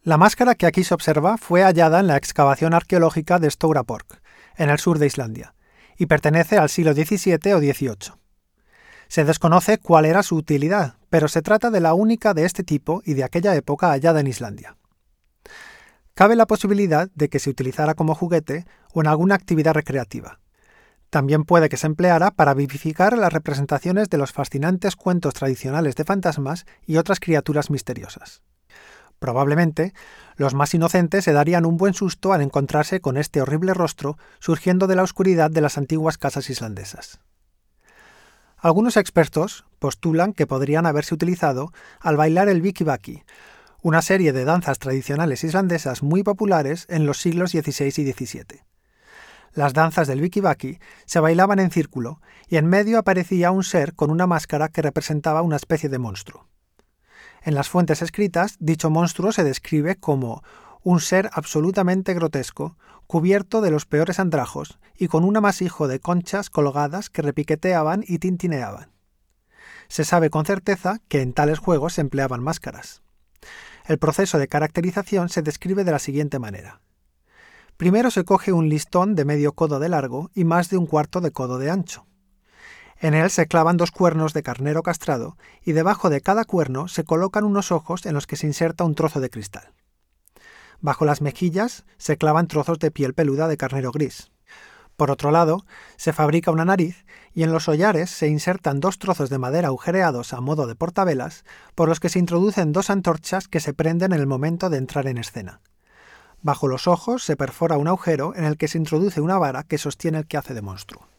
La máscara que aquí se observa fue hallada en la excavación arqueológica de Stóraborg, en el sur de Islandia, y pertenece al siglo XVII o XVIII. Se desconoce cuál era su utilidad, pero se trata de la única de este tipo y de aquella época hallada en Islandia. Cabe la posibilidad de que se utilizara como juguete o en alguna actividad recreativa. También puede que se empleara para vivificar las representaciones de los fascinantes cuentos tradicionales de fantasmas y otras criaturas misteriosas. Probablemente, los más inocentes se darían un buen susto al encontrarse con este horrible rostro surgiendo de la oscuridad de las antiguas casas islandesas. Algunos expertos postulan que podrían haberse utilizado al bailar el vikivaki, una serie de danzas tradicionales islandesas muy populares en los siglos XVI y XVII. Las danzas del vikivaki se bailaban en círculo y en medio aparecía un ser con una máscara que representaba una especie de monstruo. En las fuentes escritas, dicho monstruo se describe como un ser absolutamente grotesco, cubierto de los peores andrajos y con un amasijo de conchas colgadas que repiqueteaban y tintineaban. Se sabe con certeza que en tales juegos se empleaban máscaras. El proceso de caracterización se describe de la siguiente manera. Primero se coge un listón de medio codo de largo y más de un cuarto de codo de ancho. En él se clavan 2 cuernos de carnero castrado y debajo de cada cuerno se colocan unos ojos en los que se inserta un trozo de cristal. Bajo las mejillas se clavan trozos de piel peluda de carnero gris. Por otro lado, se fabrica una nariz y en los hollares se insertan 2 trozos de madera agujereados a modo de portavelas por los que se introducen 2 antorchas que se prenden en el momento de entrar en escena. Bajo los ojos se perfora un agujero en el que se introduce una vara que sostiene el que hace de monstruo.